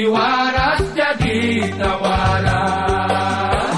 waras jadi tak waras.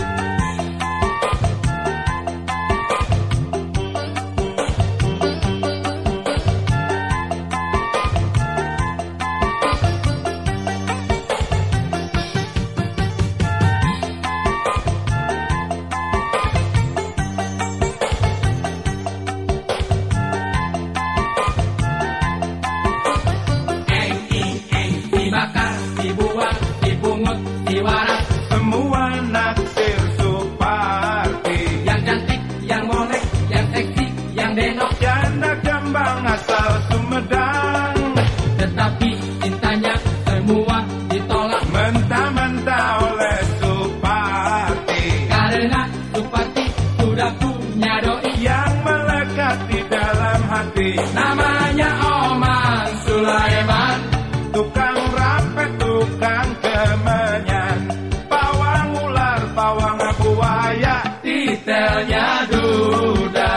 Dibakar, dibuang, dipungut, diwaras. Semua naksir Suparti. Yang cantik, yang molek, yang seksi, yang denok. Janda Kembang asal Sumedang. Tetapi cintanya semua ditolak. Mentah-mentah oleh Suparti. Karena Suparti sudah punya doi Yang melekat di dalam hati. namanya Oman Sulaiman. Tukang rapet, tukang kemenyan. Pawang ular, pawang buaya. Titelnya duda.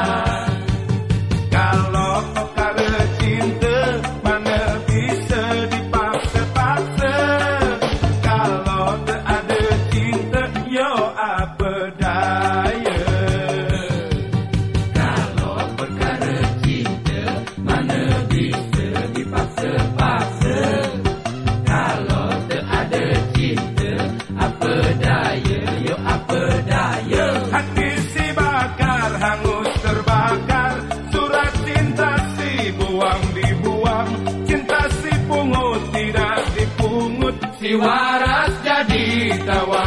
Kalau perkara cinta mana bisa dipaksa-paksa. Kalau tak ada cinta, yo apa daya. Kalau perkara cinta mana bisa dipaksa-paksa. Kalau tak ada cinta apa daya, yo apa daya. Hati si bakar, hangus terbakar. Surat cinta si buang dibuang. Cinta si pungut tidak dipungut. Si waras jadi tak waras.